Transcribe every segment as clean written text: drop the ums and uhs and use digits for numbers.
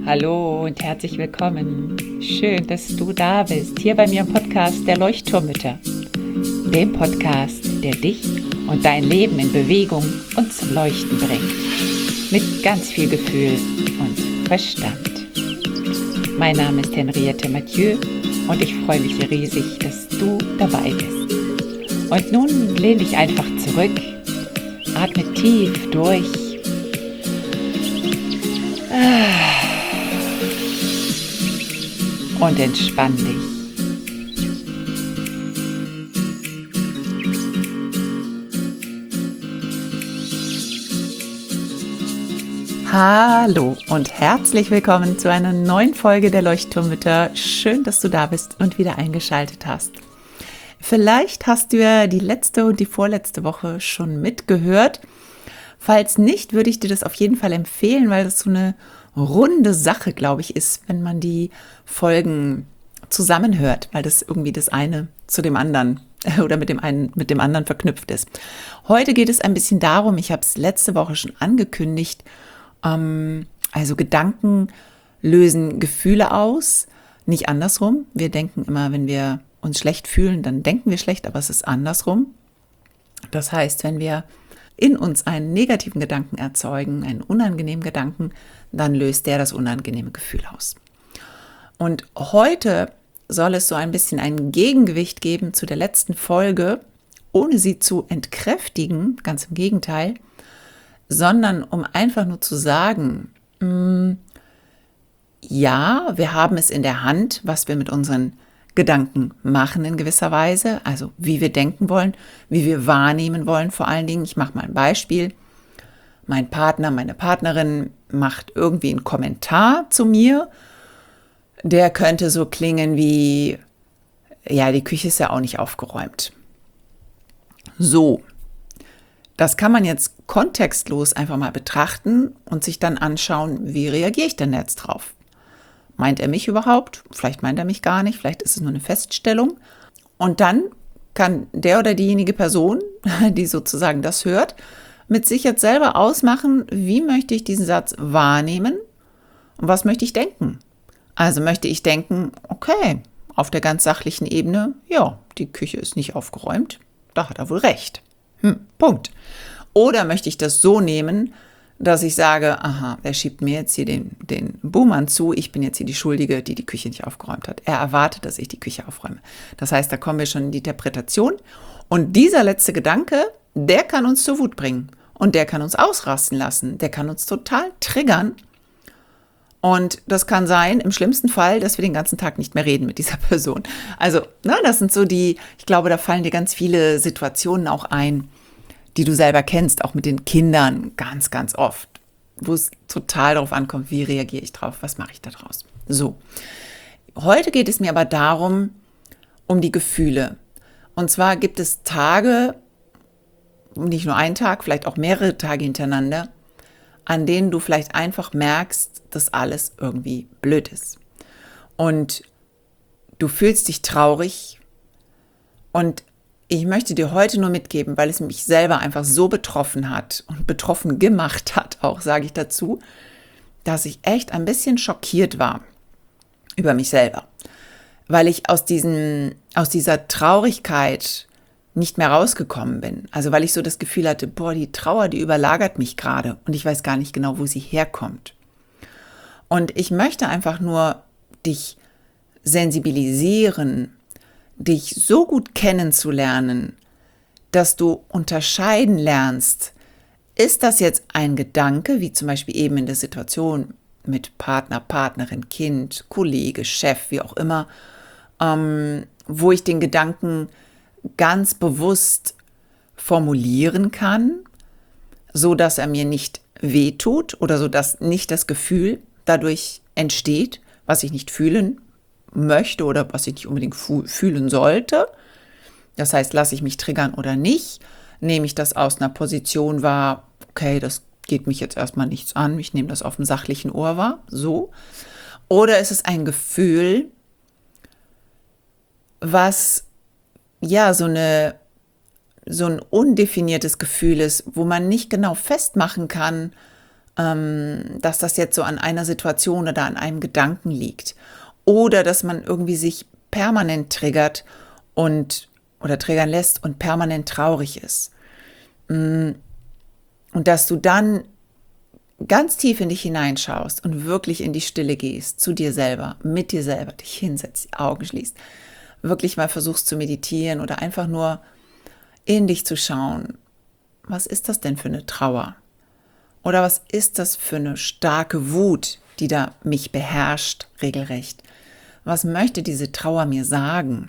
Hallo und herzlich willkommen. Schön, dass du da bist, hier bei mir im Podcast der Leuchtturmmütter. Dem Podcast, der dich und dein Leben in Bewegung und zum Leuchten bringt. Mit ganz viel Gefühl und Verstand. Mein Name ist Henriette Mathieu und ich freue mich riesig, dass du dabei bist. Und nun lehn dich einfach zurück, atme tief durch. Und entspann dich. Hallo und herzlich willkommen zu einer neuen Folge der Leuchtturmmütter. Schön, dass du da bist und wieder eingeschaltet hast. Vielleicht hast du ja die letzte und die vorletzte Woche schon mitgehört. Falls nicht, würde ich dir das auf jeden Fall empfehlen, weil das so eine runde Sache, glaube ich, ist, wenn man die Folgen zusammenhört, weil das irgendwie das eine zu dem anderen oder mit dem einen mit dem anderen verknüpft ist. Heute geht es ein bisschen darum, ich habe es letzte Woche schon angekündigt, also Gedanken lösen Gefühle aus, nicht andersrum. Wir denken immer, wenn wir uns schlecht fühlen, dann denken wir schlecht, aber es ist andersrum. Das heißt, wenn wir in uns einen negativen Gedanken erzeugen, einen unangenehmen Gedanken, dann löst der das unangenehme Gefühl aus. Und heute soll es so ein bisschen ein Gegengewicht geben zu der letzten Folge, ohne sie zu entkräftigen, ganz im Gegenteil, sondern um einfach nur zu sagen, ja, wir haben es in der Hand, was wir mit unseren Gedanken machen in gewisser Weise, also wie wir denken wollen, wie wir wahrnehmen wollen vor allen Dingen. Ich mache mal ein Beispiel. Mein Partner, meine Partnerin macht irgendwie einen Kommentar zu mir. Der könnte so klingen wie, ja, die Küche ist ja auch nicht aufgeräumt. So, das kann man jetzt kontextlos einfach mal betrachten und sich dann anschauen, wie reagiere ich denn jetzt drauf? Meint er mich überhaupt? Vielleicht meint er mich gar nicht, vielleicht ist es nur eine Feststellung. Und dann kann der oder diejenige Person, die sozusagen das hört, mit sich jetzt selber ausmachen, wie möchte ich diesen Satz wahrnehmen und was möchte ich denken. Also möchte ich denken, okay, auf der ganz sachlichen Ebene, ja, die Küche ist nicht aufgeräumt, da hat er wohl recht. Punkt. Oder möchte ich das so nehmen, dass ich sage, aha, er schiebt mir jetzt hier den Buhmann zu, ich bin jetzt hier die Schuldige, die die Küche nicht aufgeräumt hat. Er erwartet, dass ich die Küche aufräume. Das heißt, da kommen wir schon in die Interpretation. Und dieser letzte Gedanke, der kann uns zur Wut bringen. Und der kann uns ausrasten lassen. Der kann uns total triggern. Und das kann sein, im schlimmsten Fall, dass wir den ganzen Tag nicht mehr reden mit dieser Person. Also, das sind so ich glaube, da fallen dir ganz viele Situationen auch ein, die du selber kennst, auch mit den Kindern ganz, ganz oft, wo es total darauf ankommt, wie reagiere ich drauf, was mache ich da draus. So, heute geht es mir aber darum, um die Gefühle. Und zwar gibt es Tage, nicht nur einen Tag, vielleicht auch mehrere Tage hintereinander, an denen du vielleicht einfach merkst, dass alles irgendwie blöd ist. Und du fühlst dich traurig und ich möchte dir heute nur mitgeben, weil es mich selber einfach so betroffen hat und betroffen gemacht hat, auch sage ich dazu, dass ich echt ein bisschen schockiert war über mich selber, weil ich aus dieser Traurigkeit nicht mehr rausgekommen bin. Also weil ich so das Gefühl hatte, die Trauer, die überlagert mich gerade und ich weiß gar nicht genau, wo sie herkommt. Und ich möchte einfach nur dich sensibilisieren, dich so gut kennenzulernen, dass du unterscheiden lernst, ist das jetzt ein Gedanke, wie zum Beispiel eben in der Situation mit Partner, Partnerin, Kind, Kollege, Chef, wie auch immer, wo ich den Gedanken ganz bewusst formulieren kann, so dass er mir nicht wehtut oder so dass nicht das Gefühl dadurch entsteht, was ich nicht fühlen möchte oder was ich nicht unbedingt fühlen sollte. Das heißt, lasse ich mich triggern oder nicht? Nehme ich das aus einer Position wahr, okay, das geht mich jetzt erstmal nichts an, ich nehme das auf dem sachlichen Ohr wahr, so. Oder ist es ein Gefühl, was ja so ein undefiniertes Gefühl ist, wo man nicht genau festmachen kann, dass das jetzt so an einer Situation oder an einem Gedanken liegt. Oder dass man irgendwie sich permanent triggert oder triggern lässt und permanent traurig ist. Und dass du dann ganz tief in dich hineinschaust und wirklich in die Stille gehst, zu dir selber, mit dir selber, dich hinsetzt, die Augen schließt, wirklich mal versuchst zu meditieren oder einfach nur in dich zu schauen. Was ist das denn für eine Trauer? Oder was ist das für eine starke Wut, die da mich beherrscht, regelrecht? Was möchte diese Trauer mir sagen?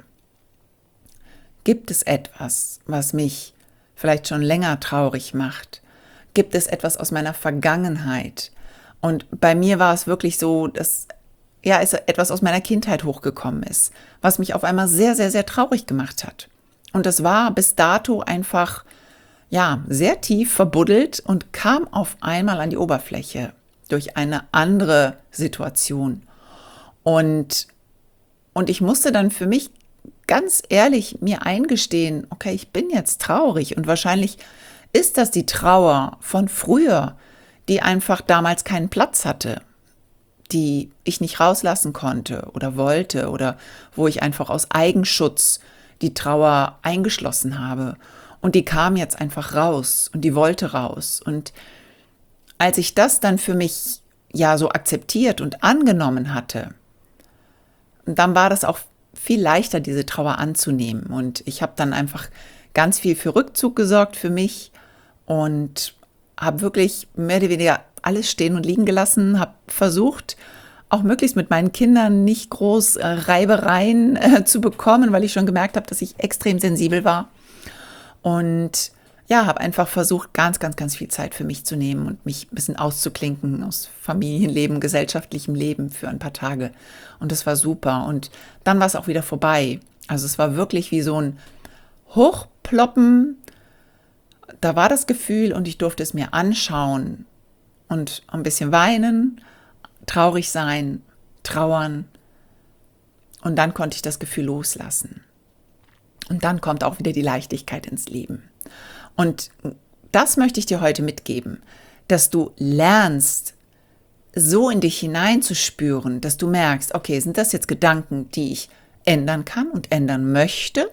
Gibt es etwas, was mich vielleicht schon länger traurig macht? Gibt es etwas aus meiner Vergangenheit? Und bei mir war es wirklich so, dass es etwas aus meiner Kindheit hochgekommen ist, was mich auf einmal sehr, sehr, sehr traurig gemacht hat. Und das war bis dato einfach, sehr tief verbuddelt und kam auf einmal an die Oberfläche durch eine andere Situation. Und ich musste dann für mich ganz ehrlich mir eingestehen, okay, ich bin jetzt traurig und wahrscheinlich ist das die Trauer von früher, die einfach damals keinen Platz hatte, die ich nicht rauslassen konnte oder wollte oder wo ich einfach aus Eigenschutz die Trauer eingeschlossen habe. Und die kam jetzt einfach raus und die wollte raus. Und als ich das dann für mich so akzeptiert und angenommen hatte, dann war das auch viel leichter, diese Trauer anzunehmen. Und ich habe dann einfach ganz viel für Rückzug gesorgt für mich und habe wirklich mehr oder weniger alles stehen und liegen gelassen, habe versucht, auch möglichst mit meinen Kindern nicht groß Reibereien zu bekommen, weil ich schon gemerkt habe, dass ich extrem sensibel war. Und habe einfach versucht, ganz, ganz, ganz viel Zeit für mich zu nehmen und mich ein bisschen auszuklinken aus Familienleben, gesellschaftlichem Leben für ein paar Tage. Und das war super. Und dann war es auch wieder vorbei. Also es war wirklich wie so ein Hochploppen. Da war das Gefühl und ich durfte es mir anschauen und ein bisschen weinen, traurig sein, trauern. Und dann konnte ich das Gefühl loslassen. Und dann kommt auch wieder die Leichtigkeit ins Leben. Und das möchte ich dir heute mitgeben, dass du lernst, so in dich hineinzuspüren, dass du merkst, okay, sind das jetzt Gedanken, die ich ändern kann und ändern möchte?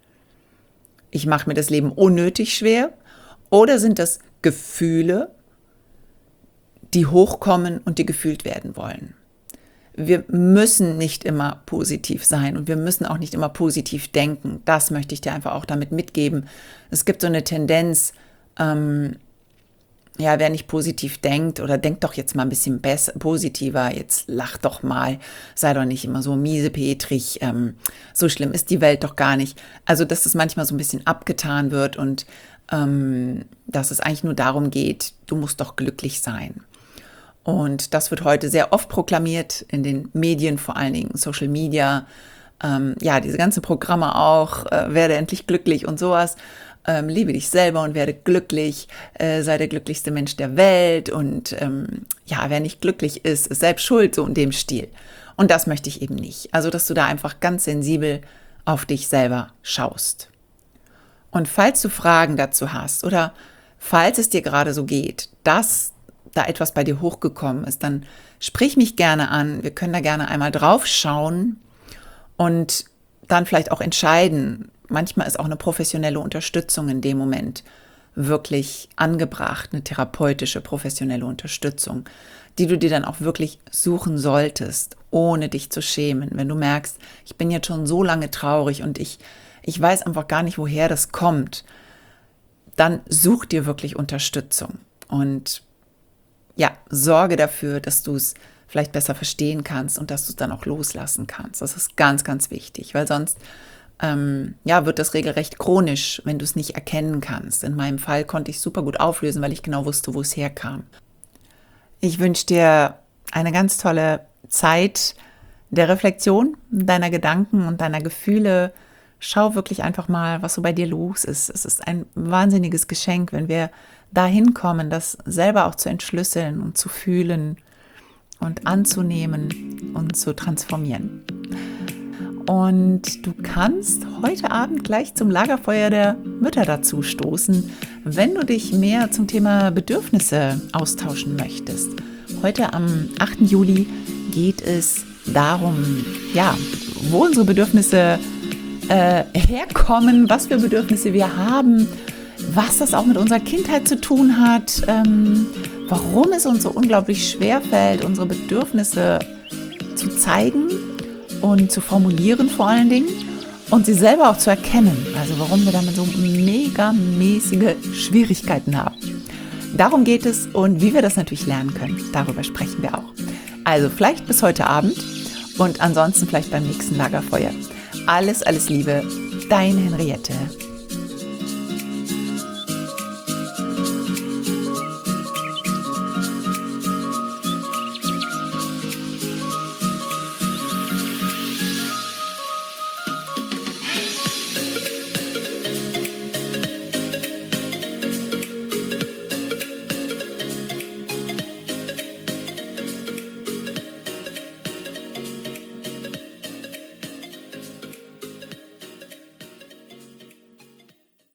Ich mache mir das Leben unnötig schwer. Oder sind das Gefühle, die hochkommen und die gefühlt werden wollen? Wir müssen nicht immer positiv sein und wir müssen auch nicht immer positiv denken. Das möchte ich dir einfach auch damit mitgeben. Es gibt so eine Tendenz, wer nicht positiv denkt oder denkt doch jetzt mal ein bisschen positiver, jetzt lach doch mal, sei doch nicht immer so miesepetrig, so schlimm ist die Welt doch gar nicht. Also, dass es manchmal so ein bisschen abgetan wird und dass es eigentlich nur darum geht, du musst doch glücklich sein. Und das wird heute sehr oft proklamiert in den Medien, vor allen Dingen Social Media. Diese ganzen Programme auch, werde endlich glücklich und sowas. Liebe dich selber und werde glücklich, sei der glücklichste Mensch der Welt. Und wer nicht glücklich ist, ist selbst schuld, so in dem Stil. Und das möchte ich eben nicht. Also, dass du da einfach ganz sensibel auf dich selber schaust. Und falls du Fragen dazu hast oder falls es dir gerade so geht, dass da etwas bei dir hochgekommen ist, dann sprich mich gerne an. Wir können da gerne einmal drauf schauen und dann vielleicht auch entscheiden. Manchmal ist auch eine professionelle Unterstützung in dem Moment wirklich angebracht, eine therapeutische, professionelle Unterstützung, die du dir dann auch wirklich suchen solltest, ohne dich zu schämen. Wenn du merkst, ich bin jetzt schon so lange traurig und ich weiß einfach gar nicht, woher das kommt, dann such dir wirklich Unterstützung und sorge dafür, dass du es vielleicht besser verstehen kannst und dass du es dann auch loslassen kannst. Das ist ganz, ganz wichtig, weil sonst wird das regelrecht chronisch, wenn du es nicht erkennen kannst. In meinem Fall konnte ich super gut auflösen, weil ich genau wusste, wo es herkam. Ich wünsche dir eine ganz tolle Zeit der Reflexion deiner Gedanken und deiner Gefühle. Schau wirklich einfach mal, was so bei dir los ist. Es ist ein wahnsinniges Geschenk, wenn wir dahin kommen, das selber auch zu entschlüsseln und zu fühlen und anzunehmen und zu transformieren. Und du kannst heute Abend gleich zum Lagerfeuer der Mütter dazu stoßen, wenn du dich mehr zum Thema Bedürfnisse austauschen möchtest. Heute am 8. Juli geht es darum, ja, wo unsere Bedürfnisse herkommen, was für Bedürfnisse wir haben, was das auch mit unserer Kindheit zu tun hat, warum es uns so unglaublich schwerfällt, unsere Bedürfnisse zu zeigen und zu formulieren vor allen Dingen und sie selber auch zu erkennen, also warum wir damit so megamäßige Schwierigkeiten haben. Darum geht es und wie wir das natürlich lernen können, darüber sprechen wir auch. Also vielleicht bis heute Abend und ansonsten vielleicht beim nächsten Lagerfeuer. Alles Liebe, deine Henriette.